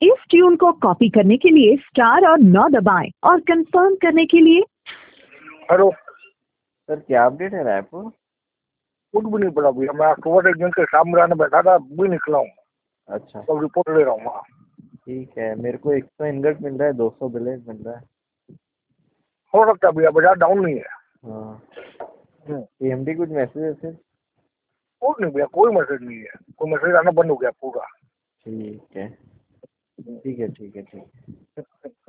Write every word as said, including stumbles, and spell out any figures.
इस ट्यून को कॉपी करने के लिए स्टार और नौ दबाएं और कंफर्म करने के लिए। हेलो सर, क्या अपडेट है रायपुर? कुछ भी नहीं पड़ा भैया। मैं अक्टूबर एक दिन के सामने आने बैठा था, भी निकला हूँ। अच्छा, तो रिपोर्ट ले रहा हूँ वहाँ। ठीक है। मेरे को एक सौ इनगट मिल रहा है, दो सौ बिलेट मिल रहा है। हो सकता है भैया, बाजार डाउन नहीं है। हाँ, हम्म, एएमडी कुछ मैसेज है फिर? कुछ नहीं भैया, कोई मैसेज नहीं है। कोई मैसेज आना बंद हो गया पूरा। ठीक है, ठीक है, ठीक है, ठीक है।